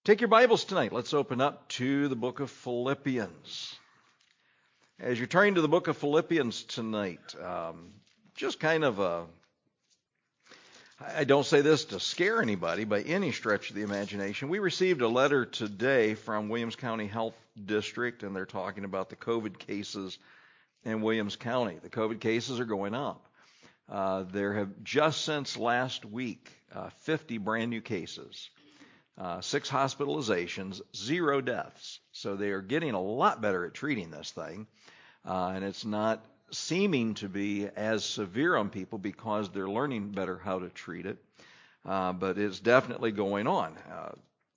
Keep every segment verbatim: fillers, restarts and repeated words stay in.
Take your Bibles tonight. Let's open up to the book of Philippians. As you're turning to the book of Philippians tonight, um, just kind of a, I don't say this to scare anybody by any stretch of the imagination. We received a letter today from Williams County Health District, and they're talking about the COVID cases in Williams County. The COVID cases are going up. Uh, there have just since last week, uh, fifty brand new cases. Uh, six hospitalizations, zero deaths. So they are getting a lot better at treating this thing. Uh, and it's not seeming to be as severe on people because they're learning better how to treat it. Uh, but it's definitely going on. Uh,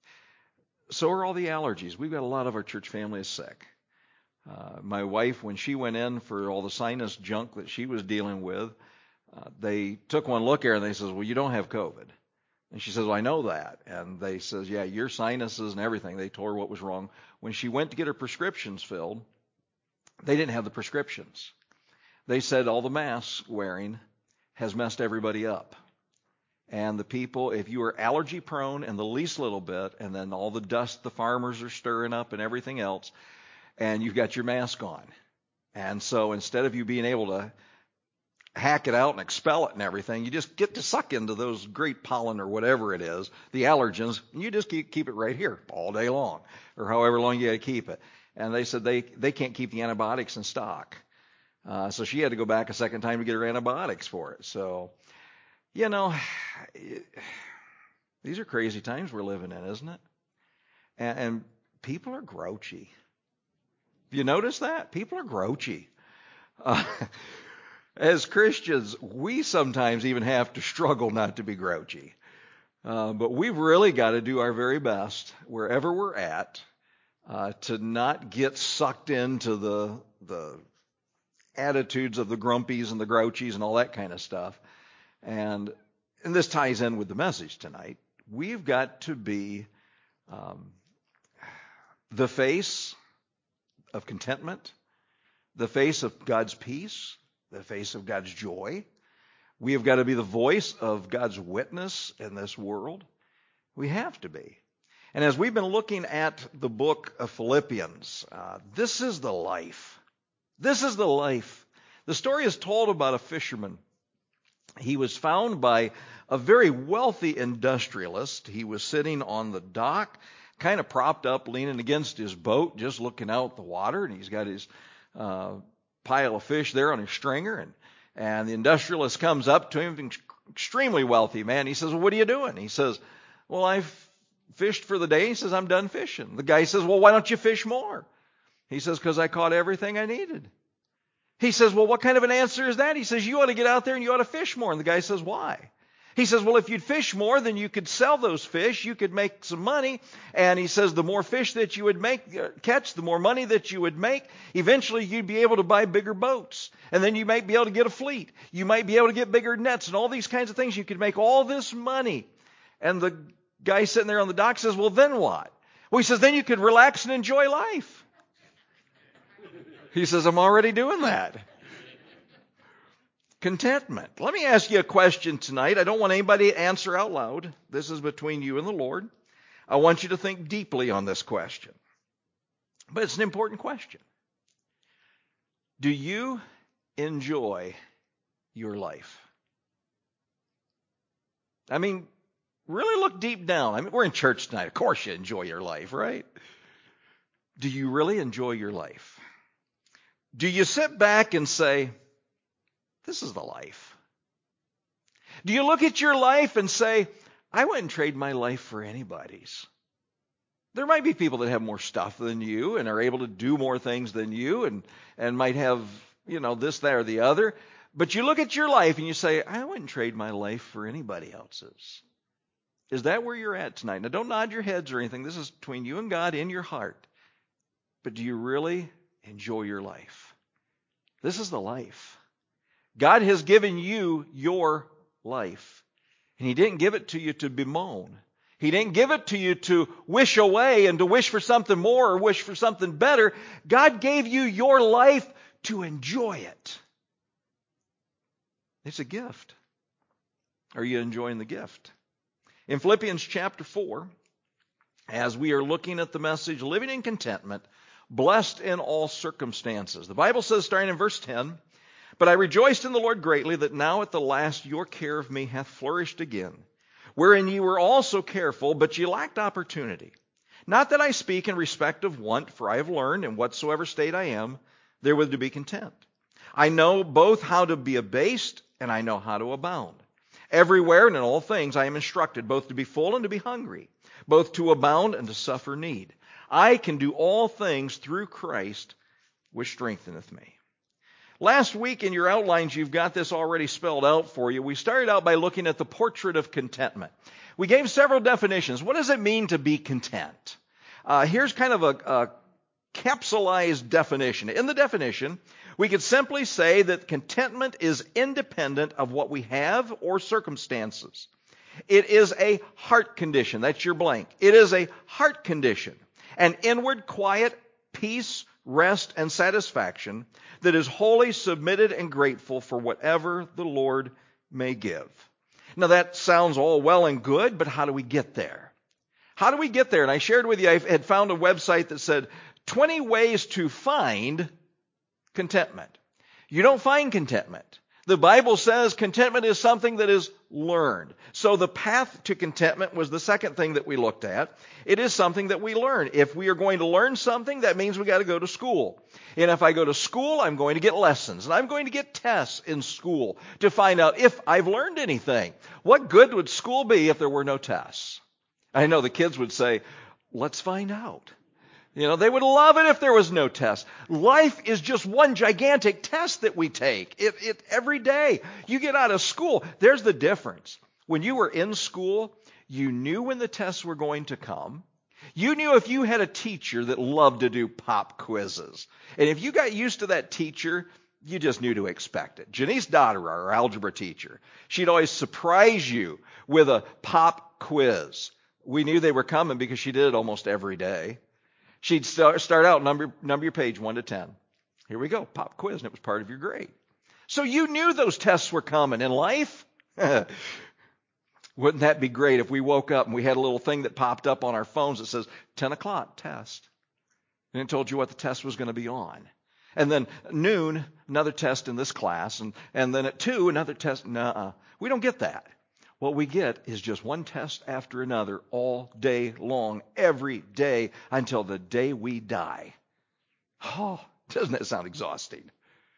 so are all the allergies. We've got a lot of our church family is sick. Uh, my wife, when she went in for all the sinus junk that she was dealing with, uh, they took one look at her and they says, well, you don't have COVID. And she says, well, I know that. And they says, yeah, your sinuses and everything. They told her what was wrong. When she went to get her prescriptions filled, they didn't have the prescriptions. They said all the masks wearing has messed everybody up. And the people, if you are allergy prone and the least little bit, and then all the dust the farmers are stirring up and everything else, and you've got your mask on. And so instead of you being able to hack it out and expel it and everything, you just get to suck into those great pollen or whatever it is, the allergens, and you just keep, keep it right here all day long, or however long you got to keep it. And they said they, they can't keep the antibiotics in stock. Uh, so she had to go back a second time to get her antibiotics for it. So, you know, it, these are crazy times we're living in, isn't it? And, and people are grouchy. Have you noticed that? People are grouchy. Uh, As Christians, we sometimes even have to struggle not to be grouchy. Uh, but we've really got to do our very best, wherever we're at, uh, to not get sucked into the the attitudes of the grumpies and the grouchies and all that kind of stuff. And, and this ties in with the message tonight. We've got to be um, the face of contentment, the face of God's peace, the face of God's joy. We have got to be the voice of God's witness in this world. We have to be. And as we've been looking at the book of Philippians, uh, this is the life. This is the life. The story is told about a fisherman. He was found by a very wealthy industrialist. He was sitting on the dock, kind of propped up, leaning against his boat, just looking out at the water, and he's got his uh, pile of fish there on his stringer, and, and the industrialist comes up to him, extremely wealthy man. He says, well, what are you doing? He says, well, I've fished for the day. He says, I'm done fishing. The guy says, well, why don't you fish more? He says, because I caught everything I needed. He says, well, what kind of an answer is that? He says, you ought to get out there and you ought to fish more. And the guy says, why? He says, well, if you'd fish more, then you could sell those fish. You could make some money. And he says, the more fish that you would make, uh, catch, the more money that you would make. Eventually, you'd be able to buy bigger boats. And then you might be able to get a fleet. You might be able to get bigger nets and all these kinds of things. You could make all this money. And the guy sitting there on the dock says, well, then what? Well, he says, then you could relax and enjoy life. He says, I'm already doing that. Contentment. Let me ask you a question tonight. I don't want anybody to answer out loud. This is between you and the Lord. I want you to think deeply on this question. But it's an important question. Do you enjoy your life? I mean, really look deep down. I mean, we're in church tonight. Of course you enjoy your life, right? Do you really enjoy your life? Do you sit back and say, this is the life? Do you look at your life and say, I wouldn't trade my life for anybody's? There might be people that have more stuff than you and are able to do more things than you and, and might have, you know, this, that, or the other. But you look at your life and you say, I wouldn't trade my life for anybody else's. Is that where you're at tonight? Now, don't nod your heads or anything. This is between you and God in your heart. But do you really enjoy your life? This is the life. God has given you your life. And He didn't give it to you to bemoan. He didn't give it to you to wish away and to wish for something more or wish for something better. God gave you your life to enjoy it. It's a gift. Are you enjoying the gift? In Philippians chapter four, as we are looking at the message, Living in Contentment, Blessed in All Circumstances. The Bible says, starting in verse ten, "But I rejoiced in the Lord greatly that now at the last your care of me hath flourished again, wherein ye were also careful, but ye lacked opportunity. Not that I speak in respect of want, for I have learned, in whatsoever state I am, therewith to be content. I know both how to be abased, and I know how to abound. Everywhere and in all things I am instructed, both to be full and to be hungry, both to abound and to suffer need. I can do all things through Christ, which strengtheneth me." Last week in your outlines, you've got this already spelled out for you. We started out by looking at the portrait of contentment. We gave several definitions. What does it mean to be content? Uh, here's kind of a, a capsulized definition. In the definition, we could simply say that contentment is independent of what we have or circumstances. It is a heart condition. That's your blank. It is a heart condition, an inward quiet peace, rest, and satisfaction that is wholly submitted and grateful for whatever the Lord may give. Now that sounds all well and good, but how do we get there? How do we get there? And I shared with you, I had found a website that said twenty ways to find contentment. You don't find contentment. The Bible says contentment is something that is learned. So the path to contentment was the second thing that we looked at. It is something that we learn. If we are going to learn something, that means we got to go to school. And if I go to school, I'm going to get lessons. And I'm going to get tests in school to find out if I've learned anything. What good would school be if there were no tests? I know the kids would say, let's find out. You know, they would love it if there was no test. Life is just one gigantic test that we take. It, it, every day you get out of school. There's the difference. When you were in school, you knew when the tests were going to come. You knew if you had a teacher that loved to do pop quizzes. And if you got used to that teacher, you just knew to expect it. Janice Dotterer, our algebra teacher, she'd always surprise you with a pop quiz. We knew they were coming because she did it almost every day. She'd start, start out, number, number your page one to ten. Here we go, pop quiz, and it was part of your grade. So you knew those tests were coming in life. Wouldn't that be great if we woke up and we had a little thing that popped up on our phones that says ten o'clock test. And it told you what the test was going to be on. And then noon, another test in this class. And, and then at two, another test. Nuh-uh. We don't get that. What we get is just one test after another all day long, every day, until the day we die. Oh, doesn't that sound exhausting?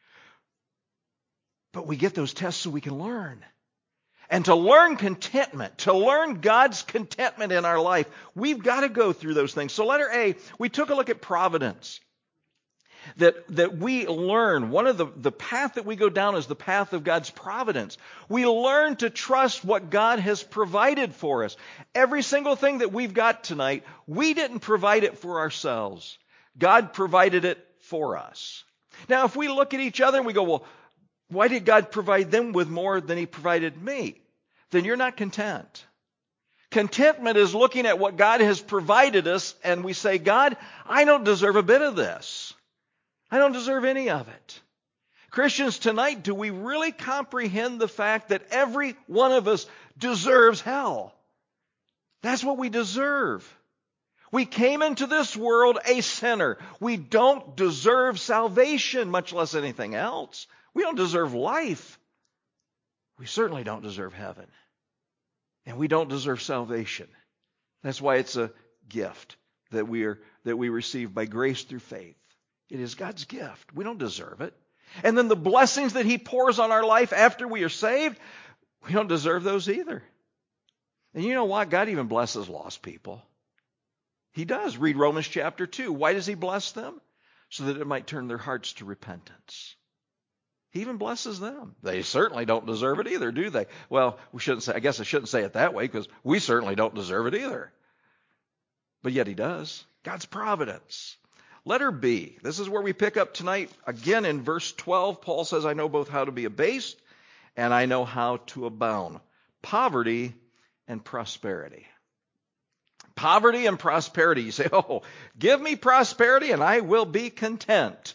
But we get those tests so we can learn. And to learn contentment, to learn God's contentment in our life, we've got to go through those things. So letter A, we took a look at providence. That, that we learn, one of the, the path that we go down is the path of God's providence. We learn to trust what God has provided for us. Every single thing that we've got tonight, we didn't provide it for ourselves. God provided it for us. Now, if we look at each other and we go, well, why did God provide them with more than He provided me? Then you're not content. Contentment is looking at what God has provided us and we say, God, I don't deserve a bit of this. I don't deserve any of it. Christians, tonight, do we really comprehend the fact that every one of us deserves hell? That's what we deserve. We came into this world a sinner. We don't deserve salvation, much less anything else. We don't deserve life. We certainly don't deserve heaven. And we don't deserve salvation. That's why it's a gift that we are that we receive by grace through faith. It is God's gift. We don't deserve it. And then the blessings that He pours on our life after we are saved, we don't deserve those either. And you know what? God even blesses lost people. He does. Read Romans chapter two. Why does He bless them? So that it might turn their hearts to repentance. He even blesses them. They certainly don't deserve it either, do they? Well, we shouldn't say, I guess I shouldn't say it that way because we certainly don't deserve it either. But yet He does. God's providence. Letter B. This is where we pick up tonight. Again, in verse twelve, Paul says, I know both how to be abased and I know how to abound. Poverty and prosperity. Poverty and prosperity. You say, oh, give me prosperity and I will be content.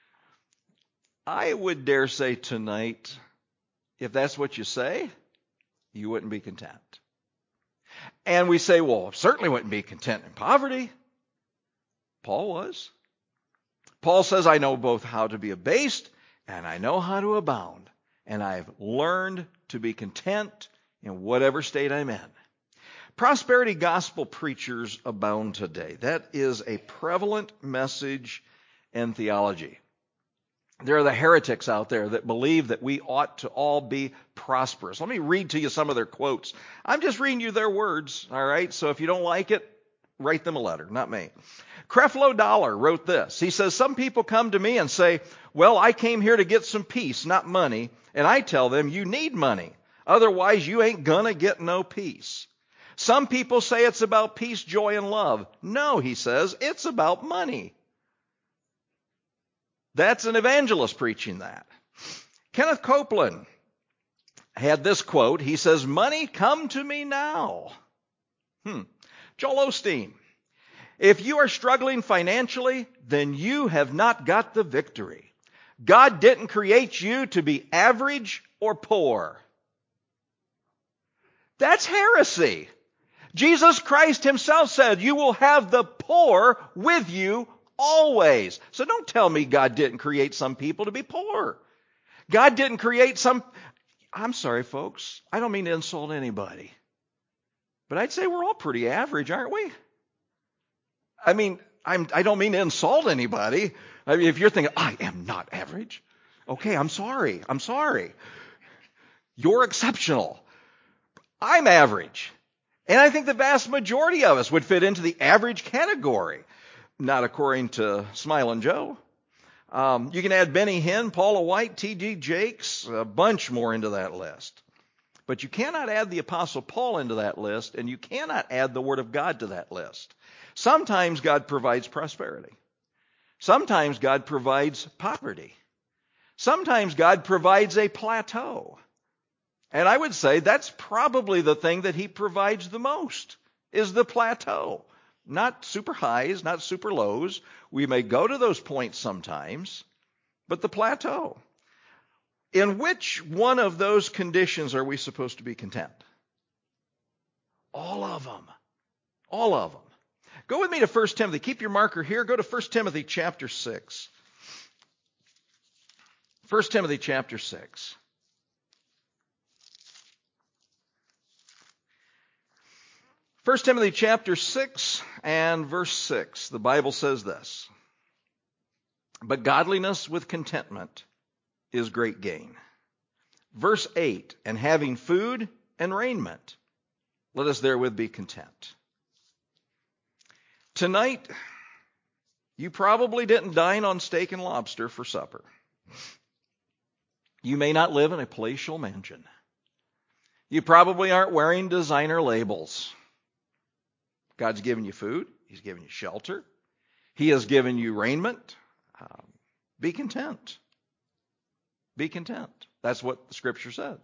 I would dare say tonight, if that's what you say, you wouldn't be content. And we say, well, certainly wouldn't be content in poverty. Paul was. Paul says, I know both how to be abased and I know how to abound. And I've learned to be content in whatever state I'm in. Prosperity gospel preachers abound today. That is a prevalent message and theology. There are the heretics out there that believe that we ought to all be prosperous. Let me read to you some of their quotes. I'm just reading you their words, all right? So if you don't like it, write them a letter, not me. Creflo Dollar wrote this. He says, some people come to me and say, well, I came here to get some peace, not money. And I tell them, you need money. Otherwise, you ain't gonna get no peace. Some people say it's about peace, joy, and love. No, he says, it's about money. That's an evangelist preaching that. Kenneth Copeland had this quote. He says, money, come to me now. Hmm. Joel Osteen, if you are struggling financially, then you have not got the victory. God didn't create you to be average or poor. That's heresy. Jesus Christ himself said, you will have the poor with you always. So don't tell me God didn't create some people to be poor. God didn't create some... I'm sorry, folks. I don't mean to insult anybody. But I'd say we're all pretty average, aren't we? I mean, I'm, I don't mean to insult anybody. I mean, if you're thinking, I am not average. Okay, I'm sorry. I'm sorry. You're exceptional. I'm average. And I think the vast majority of us would fit into the average category. Not according to Smiling Joe. Um, you can add Benny Hinn, Paula White, T D Jakes, a bunch more into that list. But you cannot add the Apostle Paul into that list, and you cannot add the Word of God to that list. Sometimes God provides prosperity. Sometimes God provides poverty. Sometimes God provides a plateau. And I would say that's probably the thing that he provides the most, is the plateau. Not super highs, not super lows. We may go to those points sometimes, but the plateau. In which one of those conditions are we supposed to be content? All of them. All of them. Go with me to First Timothy. Keep your marker here. Go to First Timothy chapter six. First Timothy chapter six. First Timothy chapter six and verse six. The Bible says this. But godliness with contentment is great gain. Verse eight. And having food and raiment, let us therewith be content. Tonight, you probably didn't dine on steak and lobster for supper. You may not live in a palatial mansion. You probably aren't wearing designer labels. God's given you food. He's given you shelter. He has given you raiment. Um, be content. Be content. That's what the Scripture says.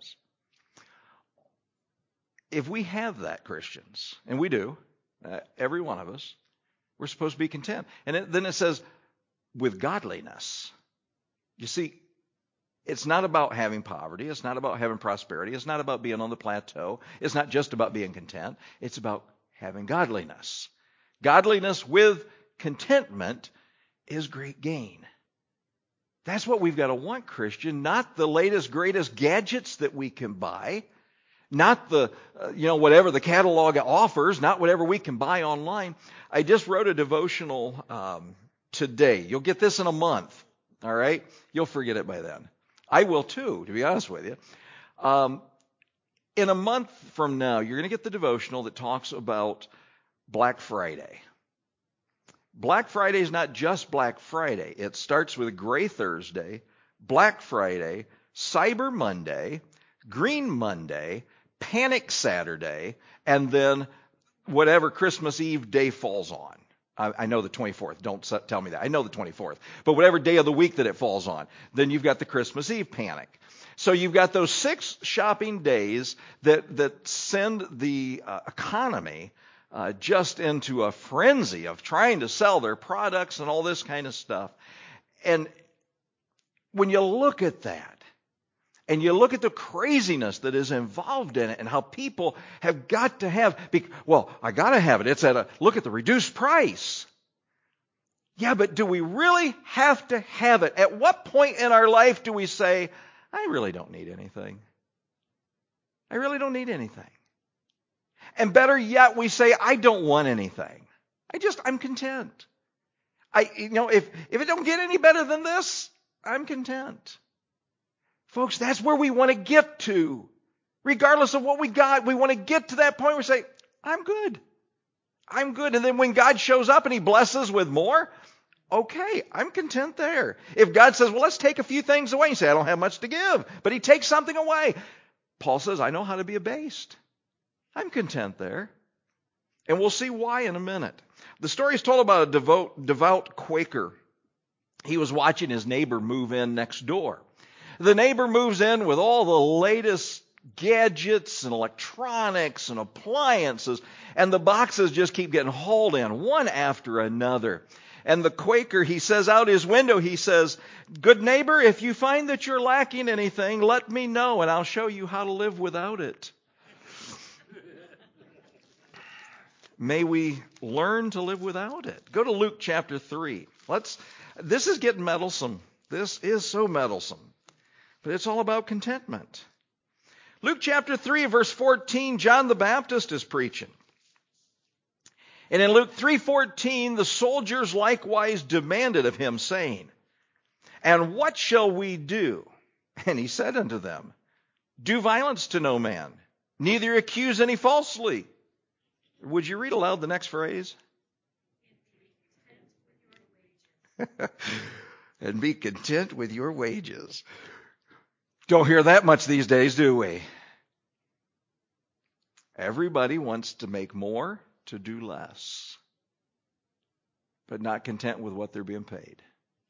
If we have that, Christians, and we do, uh, every one of us, we're supposed to be content. And it, then it says, with godliness. You see, it's not about having poverty. It's not about having prosperity. It's not about being on the plateau. It's not just about being content. It's about having godliness. Godliness with contentment is great gain. That's what we've got to want, Christian, not the latest, greatest gadgets that we can buy, not the, uh, you know, whatever the catalog offers, not whatever we can buy online. I just wrote a devotional um, today. You'll get this in a month, all right? You'll forget it by then. I will too, to be honest with you. Um, in a month from now, you're going to get the devotional that talks about Black Friday. Black Friday is not just Black Friday. It starts with Gray Thursday, Black Friday, Cyber Monday, Green Monday, Panic Saturday, and then whatever Christmas Eve day falls on. I, I know the twenty-fourth. Don't tell me that. I know the twenty-fourth. But whatever day of the week that it falls on, then you've got the Christmas Eve panic. So you've got those six shopping days that, that send the uh, economy uh, just into a frenzy of trying to sell their products and all this kind of stuff. And when you look at that, And you look at the craziness that is involved in it and how people have got to have, well, I got to have it. It's at a, look at the reduced price. Yeah, but do we really have to have it? At what point in our life do we say, I really don't need anything? I really don't need anything. And better yet, we say, I don't want anything. I just, I'm content. I, you know, if, if it don't get any better than this, I'm content. Folks, that's where we want to get to. Regardless of what we got, we want to get to that point where we say, I'm good. I'm good. And then when God shows up and He blesses with more, okay, I'm content there. If God says, well, let's take a few things away, you say, I don't have much to give, but He takes something away. Paul says, I know how to be abased. I'm content there. And we'll see why in a minute. The story is told about a devout, devout Quaker. He was watching his neighbor move in next door. The neighbor moves in with all the latest gadgets and electronics and appliances, and the boxes just keep getting hauled in, one after another. And the Quaker, he says out his window, he says, good neighbor, if you find that you're lacking anything, let me know and I'll show you how to live without it. May we learn to live without it. Go to Luke chapter three. Let's. This is getting meddlesome. This is so meddlesome. But it's all about contentment. Luke chapter three, verse fourteen, John the Baptist is preaching. And in Luke three fourteen, the soldiers likewise demanded of him, saying, and what shall we do? And he said unto them, do violence to no man, neither accuse any falsely. Would you read aloud the next phrase? And be content with your wages. Don't hear that much these days, do we? Everybody wants to make more to do less, but not content with what they're being paid.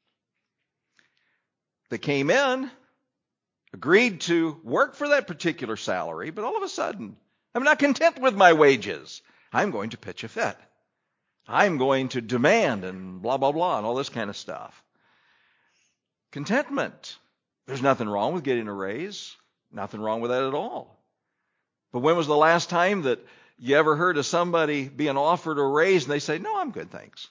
They came in, agreed to work for that particular salary, but all of a sudden, I'm not content with my wages. I'm going to pitch a fit. I'm going to demand and blah, blah, blah, and all this kind of stuff. Contentment. There's nothing wrong with getting a raise. Nothing wrong with that at all. But when was the last time that you ever heard of somebody being offered a raise and they say, no, I'm good, thanks?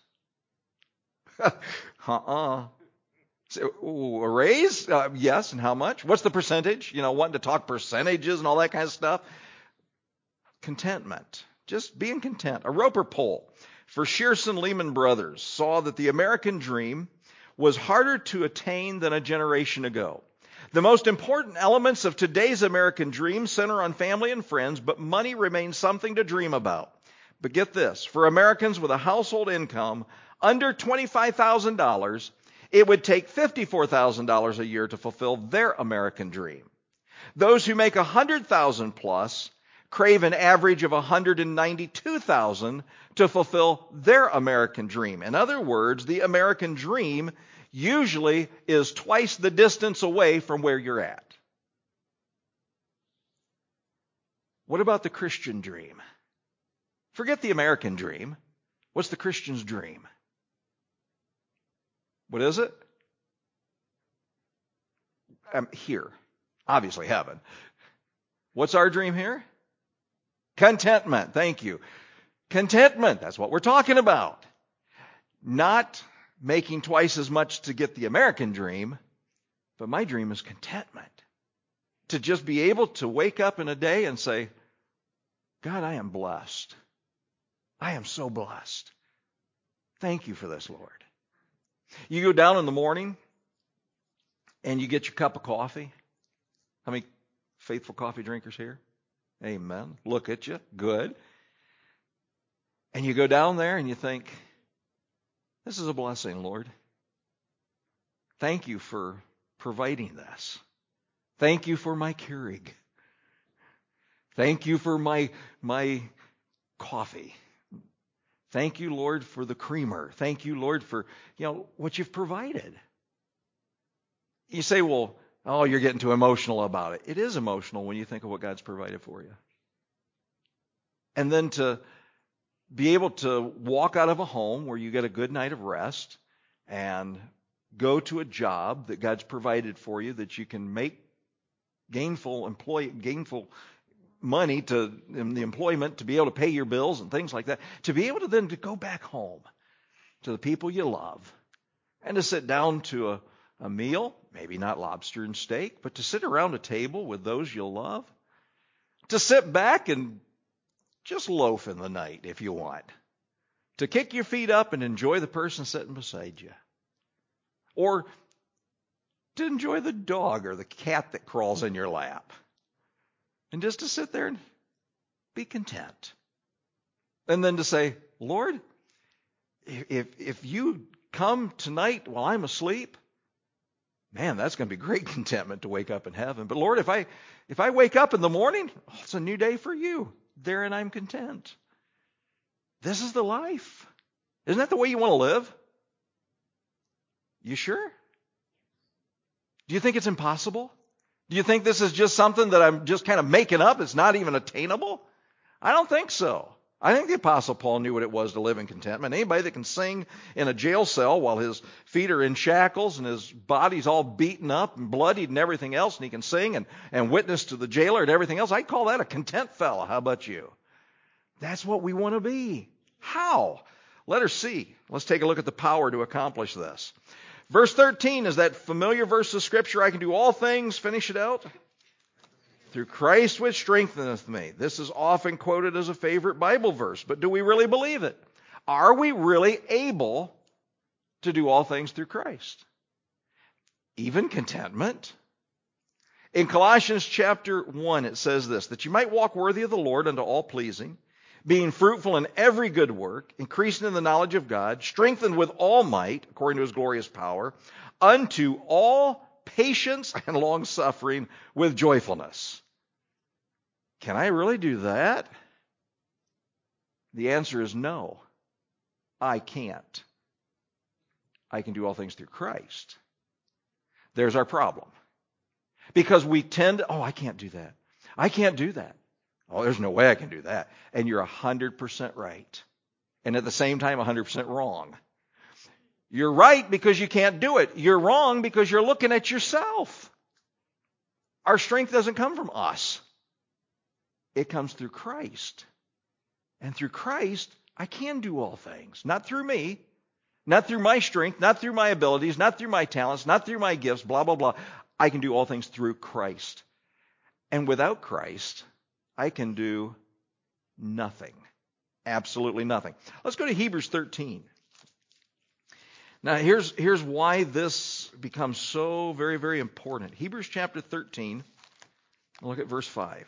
uh-uh. So, ooh, a raise? Uh, yes, and how much? What's the percentage? You know, wanting to talk percentages and all that kind of stuff. Contentment. Just being content. A Roper poll for Shearson Lehman Brothers saw that the American dream was harder to attain than a generation ago. The most important elements of today's American dream center on family and friends, but money remains something to dream about. But get this, for Americans with a household income under twenty-five thousand dollars, it would take fifty-four thousand dollars a year to fulfill their American dream. Those who make one hundred thousand dollars plus crave an average of one hundred ninety-two thousand dollars to fulfill their American dream. In other words, the American dream usually is twice the distance away from where you're at. What about the Christian dream? Forget the American dream. What's the Christian's dream? What is it? Um, here. Obviously heaven. What's our dream here? Contentment. Thank you. Contentment. That's what we're talking about. Not making twice as much to get the American dream, but my dream is contentment. To just be able to wake up in a day and say, God, I am blessed. I am so blessed. Thank you for this, Lord. You go down in the morning and you get your cup of coffee. How many faithful coffee drinkers here? Amen. Look at you. Good. And you go down there and you think, this is a blessing, Lord. Thank you for providing this. Thank you for my Keurig. Thank you for my, my coffee. Thank you, Lord, for the creamer. Thank you, Lord, for, you know, what you've provided. You say, well, oh, you're getting too emotional about it. It is emotional when you think of what God's provided for you. And then to be able to walk out of a home where you get a good night of rest and go to a job that God's provided for you that you can make gainful employ, gainful money to in the employment to be able to pay your bills and things like that. To be able to then to go back home to the people you love and to sit down to a, a meal, maybe not lobster and steak, but to sit around a table with those you love. To sit back and just loaf in the night if you want. To kick your feet up and enjoy the person sitting beside you. Or to enjoy the dog or the cat that crawls in your lap. And just to sit there and be content. And then to say, Lord, if if you come tonight while I'm asleep, man, that's going to be great contentment to wake up in heaven. But Lord, if I if I wake up in the morning, oh, it's a new day for you. Therein I'm content. This is the life. Isn't that the way you want to live? You sure? Do you think it's impossible? Do you think this is just something that I'm just kind of making up? It's not even attainable? I don't think so. I think the Apostle Paul knew what it was to live in contentment. Anybody that can sing in a jail cell while his feet are in shackles and his body's all beaten up and bloodied and everything else, and he can sing and, and witness to the jailer and everything else, I'd call that a content fella. How about you? That's what we want to be. How? Letter C. Let's take a look at the power to accomplish this. Verse thirteen is that familiar verse of Scripture. I can do all things, finish it out, through Christ which strengtheneth me. This is often quoted as a favorite Bible verse, but do we really believe it? Are we really able to do all things through Christ? Even contentment? In Colossians chapter one, it says this, that you might walk worthy of the Lord unto all pleasing, being fruitful in every good work, increasing in the knowledge of God, strengthened with all might, according to his glorious power, unto all patience and long-suffering with joyfulness. Can I really do that? The answer is no. I can't. I can do all things through Christ. There's our problem. Because we tend to, oh, I can't do that. I can't do that. Oh, there's no way I can do that. And you're one hundred percent right. And at the same time, one hundred percent wrong. You're right because you can't do it. You're wrong because you're looking at yourself. Our strength doesn't come from us. It comes through Christ. And through Christ, I can do all things. Not through me. Not through my strength. Not through my abilities. Not through my talents. Not through my gifts. Blah, blah, blah. I can do all things through Christ. And without Christ, I can do nothing. Absolutely nothing. Let's go to Hebrews thirteen. Now, here's, here's why this becomes so very, very important. Hebrews chapter thirteen, look at verse five.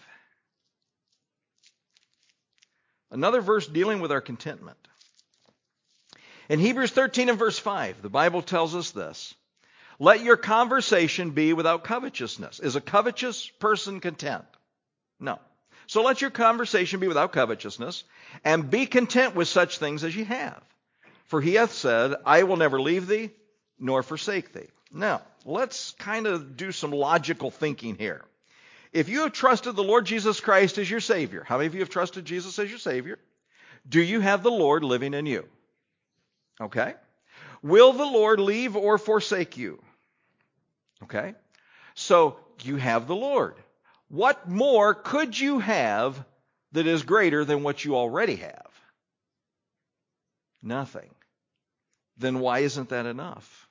Another verse dealing with our contentment. In Hebrews thirteen and verse five, the Bible tells us this. Let your conversation be without covetousness. Is a covetous person content? No. So let your conversation be without covetousness, and be content with such things as ye have. For he hath said, I will never leave thee, nor forsake thee. Now, let's kind of do some logical thinking here. If you have trusted the Lord Jesus Christ as your Savior, how many of you have trusted Jesus as your Savior? Do you have the Lord living in you? Okay. Will the Lord leave or forsake you? Okay. So, you have the Lord. What more could you have that is greater than what you already have? Nothing. Then why isn't that enough?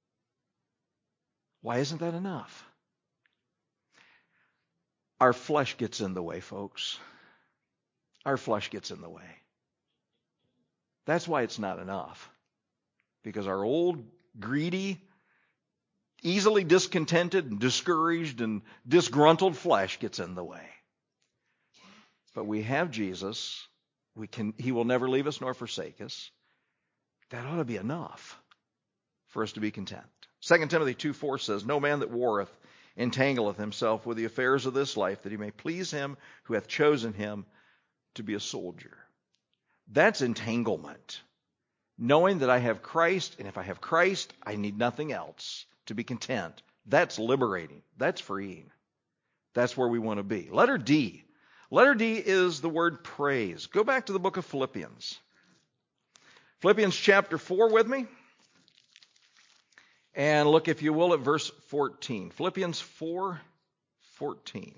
Why isn't that enough? Our flesh gets in the way, folks. Our flesh gets in the way. That's why it's not enough. Because our old, greedy, easily discontented and discouraged and disgruntled flesh gets in the way. But we have Jesus. We can, he will never leave us nor forsake us. That ought to be enough for us to be content. Second Timothy two four says, no man that warreth entangleth himself with the affairs of this life, that he may please him who hath chosen him to be a soldier. That's entanglement. Knowing that I have Christ, and if I have Christ, I need nothing else to be content. That's liberating. That's freeing. That's where we want to be. Letter D. Letter D is the word praise. Go back to the book of Philippians. Philippians chapter four with me. And look, if you will, at verse fourteen. Philippians four fourteen.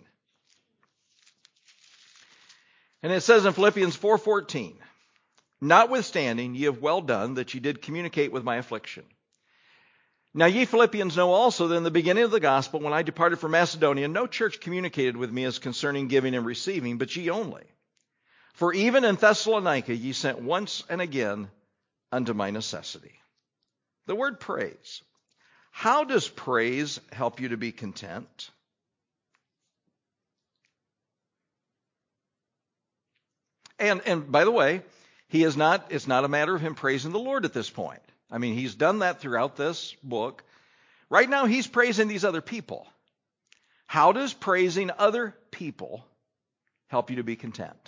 And it says in Philippians four fourteen, notwithstanding, ye have well done that ye did communicate with my affliction. Now ye Philippians know also that in the beginning of the gospel, when I departed from Macedonia, no church communicated with me as concerning giving and receiving, but ye only. For even in Thessalonica ye sent once and again unto my necessity. The word praise. How does praise help you to be content? And and by the way, he is not, it's not a matter of him praising the Lord at this point. I mean, he's done that throughout this book. Right now, he's praising these other people. How does praising other people help you to be content?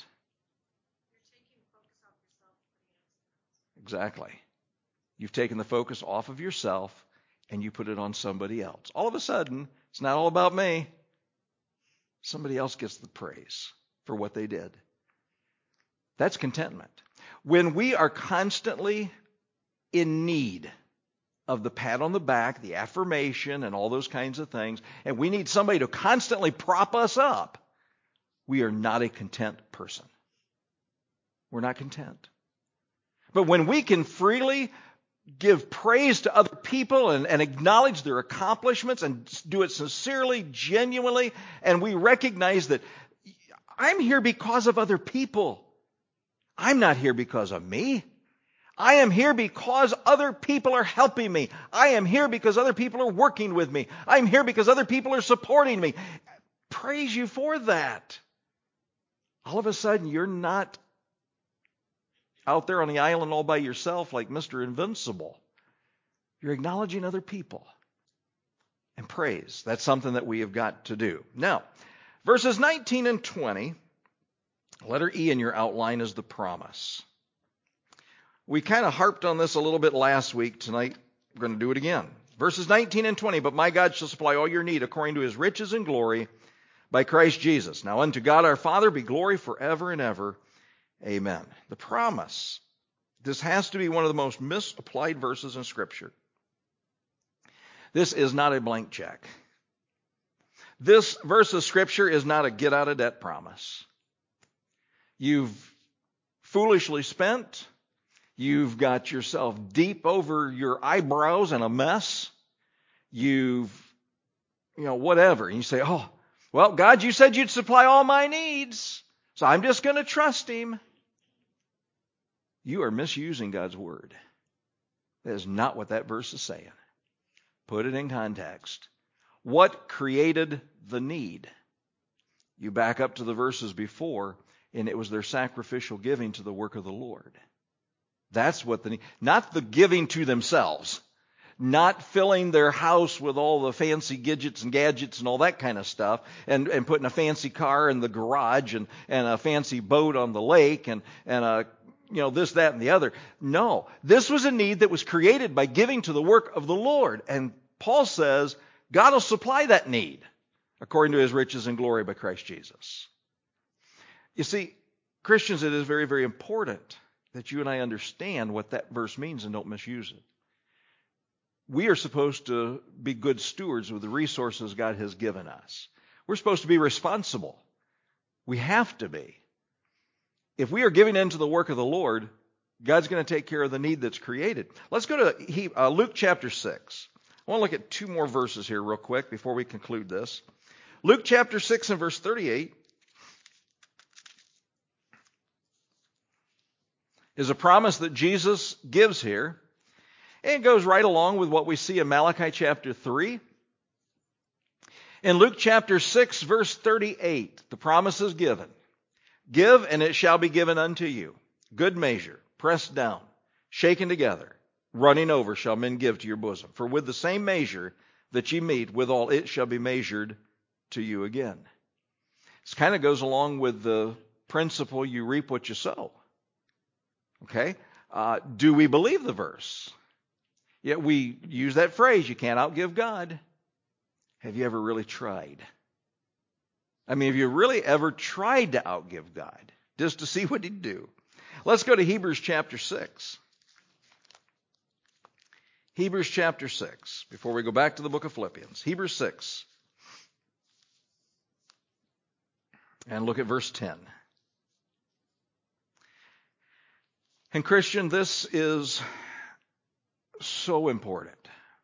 Exactly. You've taken the focus off of yourself and you put it on somebody else. All of a sudden, it's not all about me. Somebody else gets the praise for what they did. That's contentment. When we are constantly in need of the pat on the back, the affirmation, and all those kinds of things, and we need somebody to constantly prop us up, we are not a content person. We're not content. But when we can freely give praise to other people and, and acknowledge their accomplishments and do it sincerely, genuinely, and we recognize that I'm here because of other people. I'm not here because of me. I am here because other people are helping me. I am here because other people are working with me. I'm here because other people are supporting me. Praise you for that. All of a sudden, you're not out there on the island all by yourself like Mister Invincible. You're acknowledging other people. And praise. That's something that we have got to do. Now, verses nineteen and twenty, letter E in your outline is the promise. We kind of harped on this a little bit last week. Tonight, we're going to do it again. Verses nineteen and twenty, but my God shall supply all your need according to his riches and glory by Christ Jesus. Now unto God our Father be glory forever and ever. Amen. The promise. This has to be one of the most misapplied verses in Scripture. This is not a blank check. This verse of Scripture is not a get-out-of-debt promise. You've foolishly spent. You've got yourself deep over your eyebrows in a mess. You've, you know, whatever. And you say, oh, well, God, you said you'd supply all my needs, so I'm just going to trust him. You are misusing God's word. That is not what that verse is saying. Put it in context. What created the need? You back up to the verses before, and it was their sacrificial giving to the work of the Lord. That's what the need, not the giving to themselves, not filling their house with all the fancy gadgets and gadgets and all that kind of stuff, and, and putting a fancy car in the garage and, and a fancy boat on the lake and, and a, you know, this, that, and the other. No, this was a need that was created by giving to the work of the Lord. And Paul says, God will supply that need according to his riches and glory by Christ Jesus. You see, Christians, it is very, very important that you and I understand what that verse means and don't misuse it. We are supposed to be good stewards of the resources God has given us. We're supposed to be responsible. We have to be. If we are giving into the work of the Lord, God's going to take care of the need that's created. Let's go to uh, Luke chapter six. I want to look at two more verses here real quick before we conclude this. Luke chapter six and verse thirty-eight is a promise that Jesus gives here. And it goes right along with what we see in Malachi chapter three. In Luke chapter six, verse thirty-eight, the promise is given. Give, and it shall be given unto you. Good measure, pressed down, shaken together, running over shall men give to your bosom. For with the same measure that ye meet, withal it shall be measured to you again. This kind of goes along with the principle you reap what you sow. Okay? Uh, do we believe the verse? Yet we use that phrase, you can't outgive God. Have you ever really tried? I mean, have you really ever tried to outgive God just to see what he'd do? Let's go to Hebrews chapter six. Hebrews chapter six, before we go back to the book of Philippians. Hebrews six. And look at verse ten. And Christian, this is so important.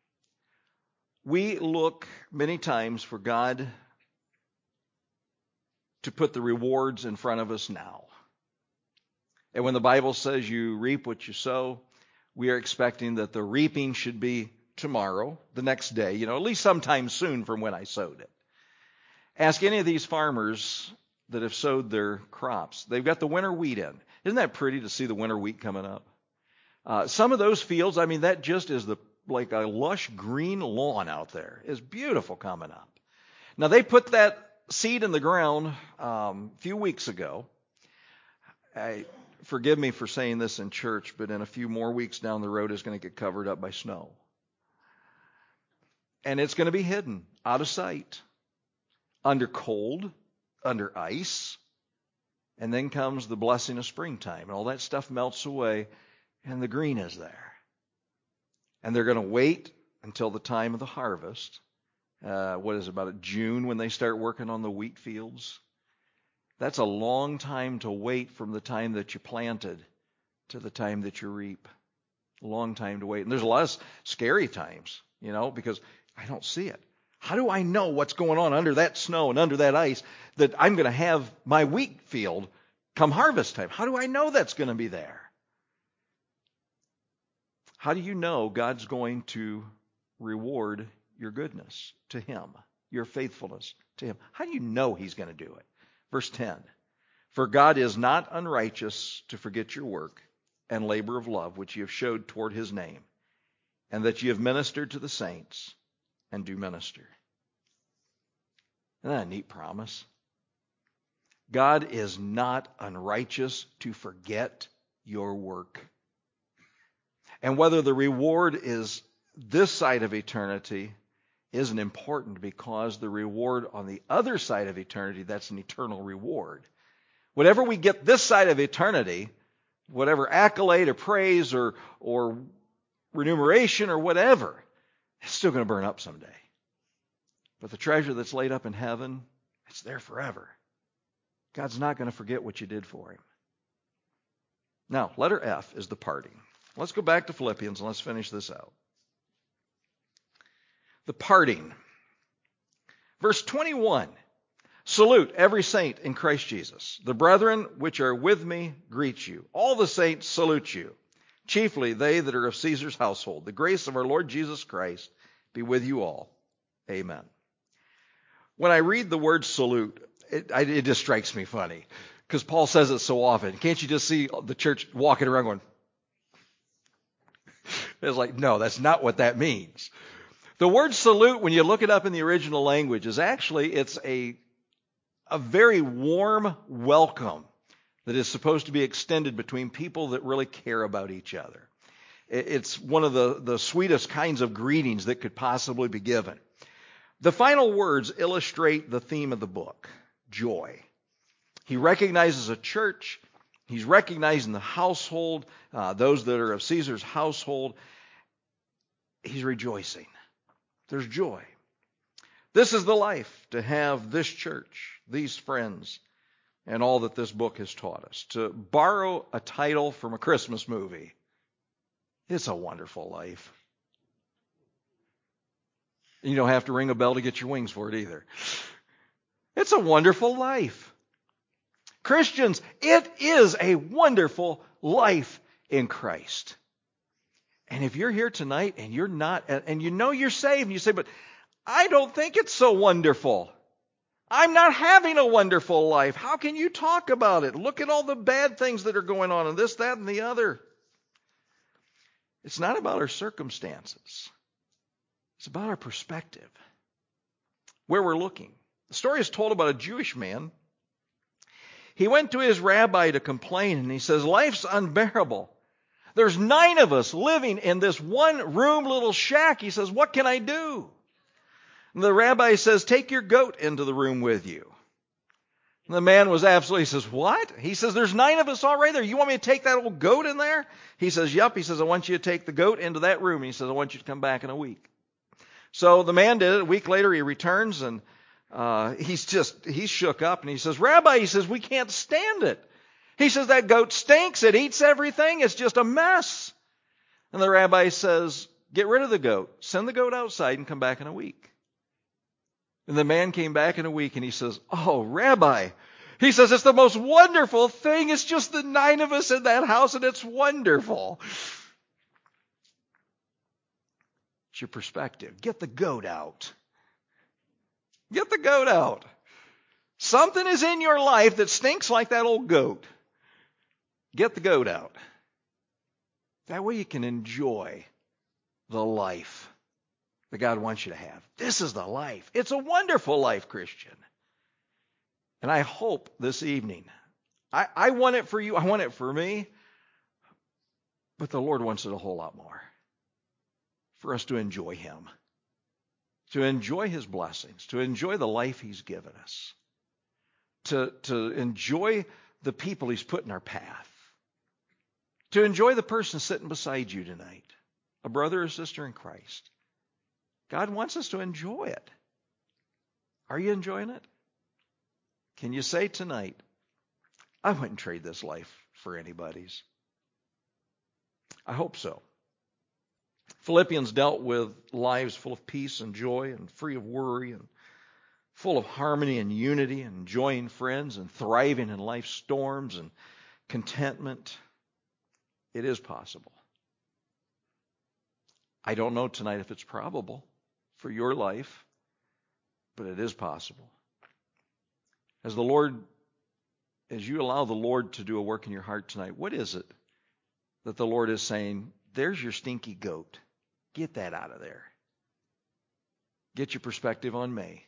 We look many times for God to put the rewards in front of us now. And when the Bible says you reap what you sow, we are expecting that the reaping should be tomorrow, the next day, you know, at least sometime soon from when I sowed it. Ask any of these farmers that have sowed their crops. They've got the winter wheat in. Isn't that pretty to see the winter wheat coming up? Uh, some of those fields, I mean, that just is the like a lush green lawn out there. It's beautiful coming up. Now, they put that seed in the ground um, a few weeks ago. I, forgive me for saying this in church, but in a few more weeks down the road, it's going to get covered up by snow. And it's going to be hidden, out of sight, under cold, under ice. And then comes the blessing of springtime, and all that stuff melts away, and the green is there. And they're going to wait until the time of the harvest. Uh, what is it, about June when they start working on the wheat fields? That's a long time to wait from the time that you planted to the time that you reap. A long time to wait. And there's a lot of scary times, you know, because I don't see it. How do I know what's going on under that snow and under that ice that I'm going to have my wheat field come harvest time? How do I know that's going to be there? How do you know God's going to reward your goodness to Him, your faithfulness to Him? How do you know He's going to do it? Verse ten, for God is not unrighteous to forget your work and labor of love, which you have showed toward His name, and that you have ministered to the saints and do minister. Isn't that a neat promise? God is not unrighteous to forget your work. And whether the reward is this side of eternity isn't important, because the reward on the other side of eternity, that's an eternal reward. Whatever we get this side of eternity, whatever accolade or praise or, or remuneration or whatever, it's still going to burn up someday. But the treasure that's laid up in heaven, it's there forever. God's not going to forget what you did for Him. Now, letter F is the parting. Let's go back to Philippians and let's finish this out. The parting. Verse twenty-one. Salute every saint in Christ Jesus. The brethren which are with me greet you. All the saints salute you. Chiefly they that are of Caesar's household. The grace of our Lord Jesus Christ be with you all. Amen. When I read the word salute, it, it just strikes me funny, because Paul says it so often. Can't you just see the church walking around going, it's like, no, that's not what that means. The word salute, when you look it up in the original language, is actually, it's a, a very warm welcome that is supposed to be extended between people that really care about each other. It's one of the, the sweetest kinds of greetings that could possibly be given. The final words illustrate the theme of the book, joy. He recognizes a church. He's recognizing the household, uh, those that are of Caesar's household. He's rejoicing. There's joy. This is the life, to have this church, these friends, and all that this book has taught us. To borrow a title from a Christmas movie, it's a wonderful life. You don't have to ring a bell to get your wings for it either. It's a wonderful life. Christians, it is a wonderful life in Christ. And if you're here tonight and you're not, and you know you're saved, and you say, but I don't think it's so wonderful. I'm not having a wonderful life. How can you talk about it? Look at all the bad things that are going on, and this, that, and the other. It's not about our circumstances. It's about our perspective, where we're looking. The story is told about a Jewish man. He went to his rabbi to complain, and he says, life's unbearable. There's nine of us living in this one room little shack. He says, what can I do? And the rabbi says, take your goat into the room with you. And the man was absolutely, he says, what? He says, there's nine of us already there. You want me to take that old goat in there? He says, yep. He says, I want you to take the goat into that room. And he says, I want you to come back in a week. So the man did it. A week later, he returns, and uh, he's just, he's shook up and he says, Rabbi, he says, we can't stand it. He says, that goat stinks. It eats everything. It's just a mess. And the rabbi says, get rid of the goat. Send the goat outside and come back in a week. And the man came back in a week and he says, oh, Rabbi, he says, it's the most wonderful thing. It's just the nine of us in that house and it's wonderful. It's your perspective. Get the goat out. Get the goat out. Something is in your life that stinks like that old goat. Get the goat out. That way you can enjoy the life that God wants you to have. This is the life. It's a wonderful life, Christian. And I hope this evening, I, I want it for you, I want it for me, but the Lord wants it a whole lot more. For us to enjoy Him, to enjoy His blessings, to enjoy the life He's given us, to, to enjoy the people He's put in our path, to enjoy the person sitting beside you tonight, a brother or sister in Christ. God wants us to enjoy it. Are you enjoying it? Can you say tonight, I wouldn't trade this life for anybody's? I hope so. Philippians dealt with lives full of peace and joy and free of worry and full of harmony and unity and enjoying friends and thriving in life's storms and contentment. It is possible. I don't know tonight if it's probable for your life, but it is possible. As the Lord, as you allow the Lord to do a work in your heart tonight, what is it that the Lord is saying? There's your stinky goat. Get that out of there. Get your perspective on me.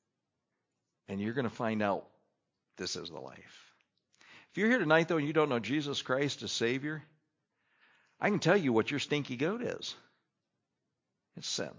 And you're going to find out this is the life. If you're here tonight, though, and you don't know Jesus Christ as Savior, I can tell you what your stinky goat is. It's sin.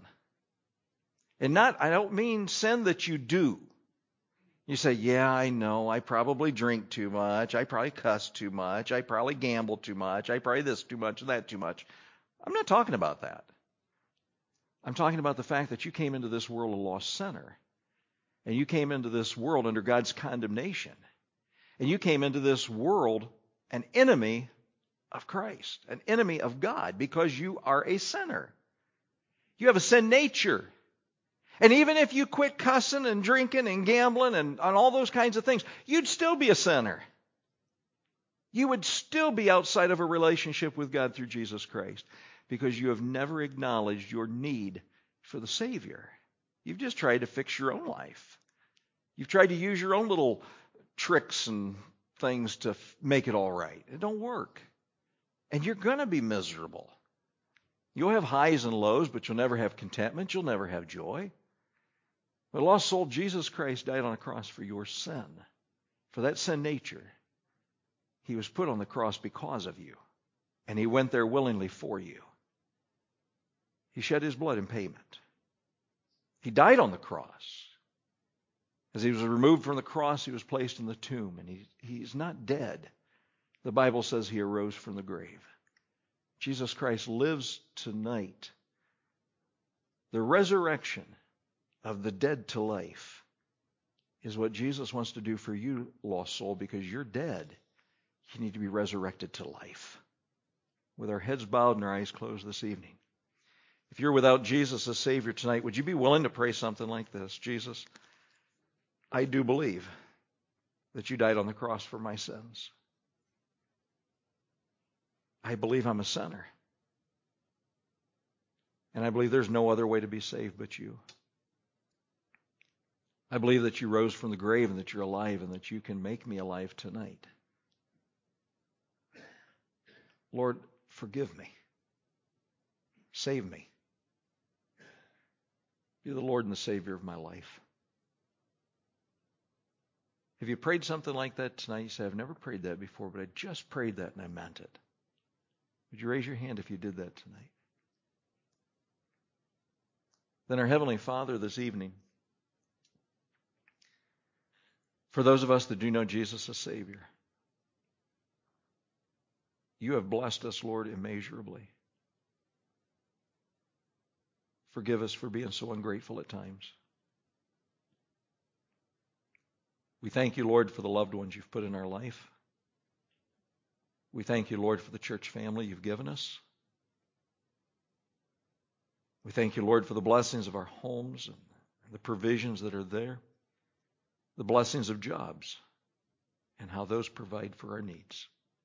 And not, I don't mean sin that you do. You say, yeah, I know. I probably drink too much. I probably cuss too much. I probably gamble too much. I probably this too much and that too much. I'm not talking about that. I'm talking about the fact that you came into this world a lost sinner. And you came into this world under God's condemnation. And you came into this world an enemy of Christ, an enemy of God, because you are a sinner. You have a sin nature. And even if you quit cussing and drinking and gambling and, and all those kinds of things, you'd still be a sinner. You would still be outside of a relationship with God through Jesus Christ because you have never acknowledged your need for the Savior. You've just tried to fix your own life. You've tried to use your own little tricks and things to f- make it all right. It don't work. And you're going to be miserable. You'll have highs and lows, but you'll never have contentment. You'll never have joy. The lost soul, Jesus Christ, died on a cross for your sin, for that sin nature. He was put on the cross because of you, and He went there willingly for you. He shed His blood in payment. He died on the cross. As He was removed from the cross, He was placed in the tomb, and he, He's not dead. The Bible says He arose from the grave. Jesus Christ lives tonight. The resurrection of the dead to life is what Jesus wants to do for you, lost soul, because you're dead. You need to be resurrected to life. With our heads bowed and our eyes closed this evening. If you're without Jesus as Savior tonight, would you be willing to pray something like this? Jesus, I do believe that you died on the cross for my sins. I believe I'm a sinner. And I believe there's no other way to be saved but you. I believe that you rose from the grave and that you're alive and that you can make me alive tonight. Lord, forgive me. Save me. Be the Lord and the Savior of my life. If you prayed something like that tonight, you say, I've never prayed that before, but I just prayed that and I meant it. Would you raise your hand if you did that tonight? Then our Heavenly Father, this evening, for those of us that do know Jesus as Savior, you have blessed us, Lord, immeasurably. Forgive us for being so ungrateful at times. We thank you, Lord, for the loved ones you've put in our life. We thank you, Lord, for the church family you've given us. We thank you, Lord, for the blessings of our homes and the provisions that are there, the blessings of jobs, and how those provide for our needs.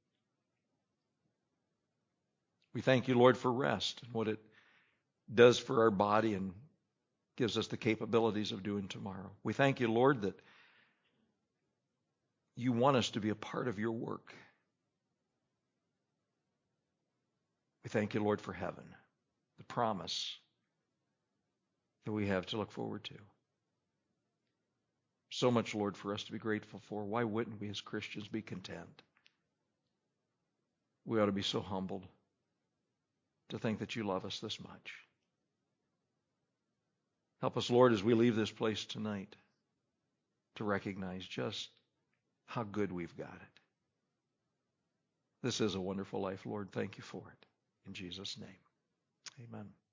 We thank you, Lord, for rest and what it does for our body and gives us the capabilities of doing tomorrow. We thank you, Lord, that you want us to be a part of your work. We thank you, Lord, for heaven, the promise that we have to look forward to. So much, Lord, for us to be grateful for. Why wouldn't we as Christians be content? We ought to be so humbled to think that you love us this much. Help us, Lord, as we leave this place tonight to recognize just how good we've got it. This is a wonderful life, Lord. Thank you for it. In Jesus' name, amen.